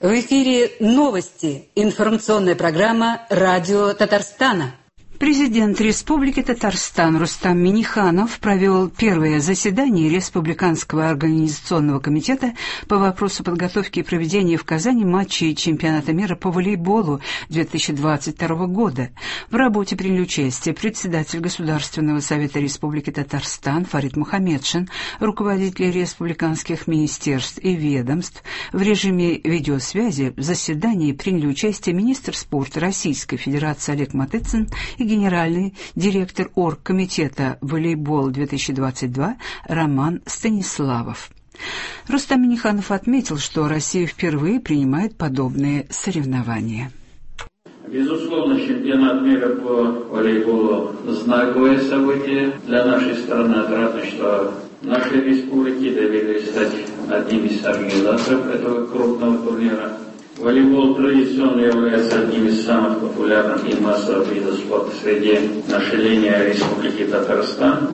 В эфире новости. Информационная программа «Радио Татарстана». Президент Республики Татарстан Рустам Минниханов провел первое заседание Республиканского организационного комитета по вопросу подготовки и проведения в Казани матчей чемпионата мира по волейболу 2022 года. В работе приняли участие председатель Государственного совета Республики Татарстан Фарид Мухаммедшин, руководители республиканских министерств и ведомств. В режиме видеосвязи в заседании приняли участие министр спорта Российской Федерации Олег Матыцин и генеральный директор оргкомитета «Волейбол-2022» Роман Станиславов. Рустам Минниханов отметил, что Россия впервые принимает подобные соревнования. Безусловно, чемпионат мира по волейболу – знаковое событие для нашей страны. Отрадно, что нашей республике доверились стать одним из организаторов этого крупного турнира. Волейбол традиционно является одним из самых популярных и массовых видов спорта среди населения Республики Татарстан.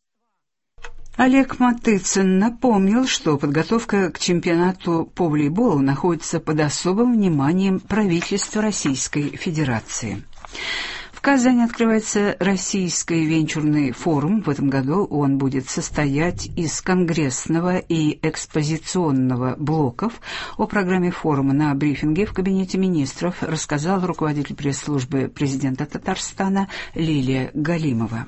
Олег Матыцин напомнил, что подготовка к чемпионату по волейболу находится под особым вниманием правительства Российской Федерации. В Казани открывается Российский венчурный форум. В этом году он будет состоять из конгрессного и экспозиционного блоков. О программе форума на брифинге в Кабинете министров рассказал руководитель пресс-службы президента Татарстана Лилия Галимова.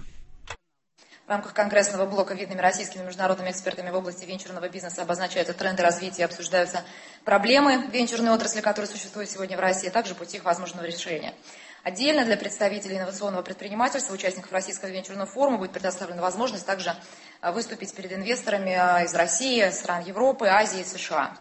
В рамках конгрессного блока видными российскими международными экспертами в области венчурного бизнеса обозначаются тренды развития, обсуждаются проблемы венчурной отрасли, которые существуют сегодня в России, а также пути их возможного решения. Отдельно для представителей инновационного предпринимательства, участников Российского венчурного форума будет предоставлена возможность также выступить перед инвесторами из России, стран Европы, Азии и США.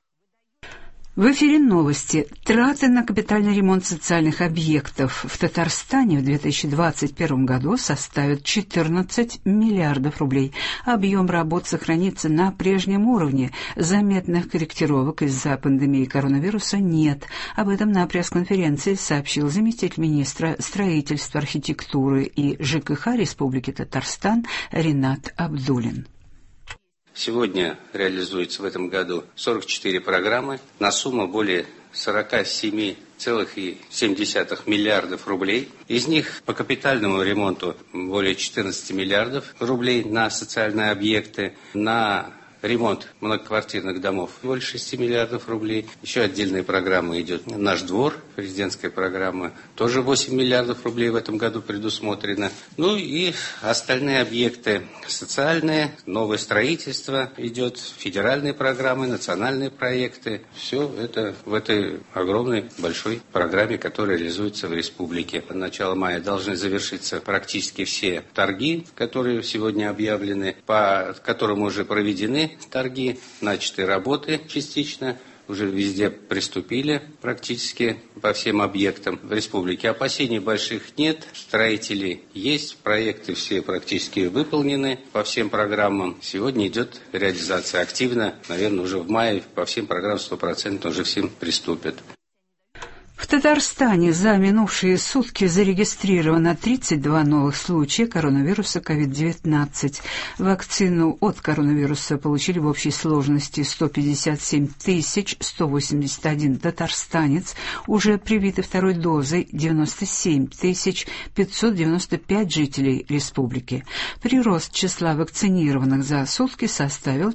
В эфире новости. Траты на капитальный ремонт социальных объектов в Татарстане в 2021 году составят 14 миллиардов рублей. Объем работ сохранится на прежнем уровне. Заметных корректировок из-за пандемии коронавируса нет. Об этом на пресс-конференции сообщил заместитель министра строительства, архитектуры и ЖКХ Республики Татарстан Ринат Абдулин. Сегодня реализуется в этом году 44 программы на сумму более 47,7 миллиардов рублей. Из них по капитальному ремонту более 14 миллиардов рублей на социальные объекты, на ремонт многоквартирных домов более 6 миллиардов рублей. Еще отдельная программа идет «Наш двор», президентская программа, тоже 8 миллиардов рублей в этом году предусмотрено. Ну и остальные объекты социальные, новое строительство идет, федеральные программы, национальные проекты. Все это в этой огромной большой программе, которая реализуется в республике. До начала мая должны завершиться практически все торги, которые сегодня объявлены, по которым уже проведены торги, начаты работы частично, уже везде приступили практически по всем объектам в республике. Опасений больших нет, строители есть, проекты все практически выполнены по всем программам. Сегодня идет реализация активно, наверное, уже в мае по всем программам 100% уже всем приступят. В Татарстане за минувшие сутки зарегистрировано 32 новых случая коронавируса COVID-19. Вакцину от коронавируса получили в общей сложности 157 181 татарстанец, уже привиты второй дозой 97 595 жителей республики. Прирост числа вакцинированных за сутки составил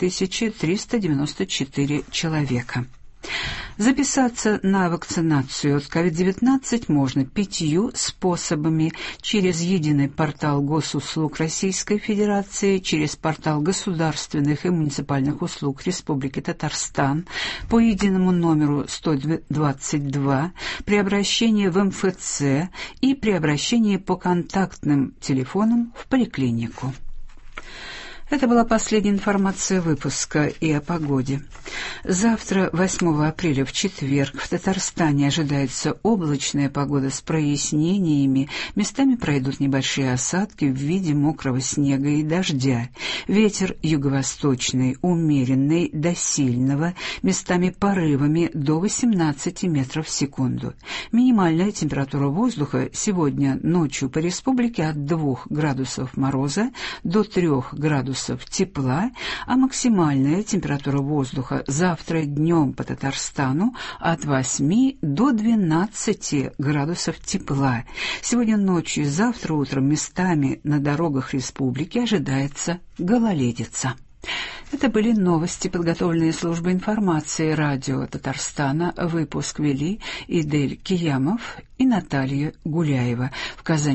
4394 человека. Записаться на вакцинацию от COVID-19 можно 5 способами: через единый портал госуслуг Российской Федерации, через портал государственных и муниципальных услуг Республики Татарстан, по единому номеру 122, при обращении в МФЦ и при обращении по контактным телефонам в поликлинику. Это была последняя информация выпуска и о погоде. Завтра, 8 апреля, в четверг, в Татарстане ожидается облачная погода с прояснениями. Местами пройдут небольшие осадки в виде мокрого снега и дождя. Ветер юго-восточный, умеренный до сильного, местами порывами до 18 метров в секунду. Минимальная температура воздуха сегодня ночью по республике от 2 градусов мороза до 3 градусов тепла, а максимальная температура воздуха завтра Завтра днем по Татарстану от 8 до 12 градусов тепла. Сегодня ночью и завтра утром местами на дорогах республики ожидается гололедица. Это были новости, подготовленные службой информации радио Татарстана. Выпуск вели Идель Киямов и Наталья Гуляева. В Казани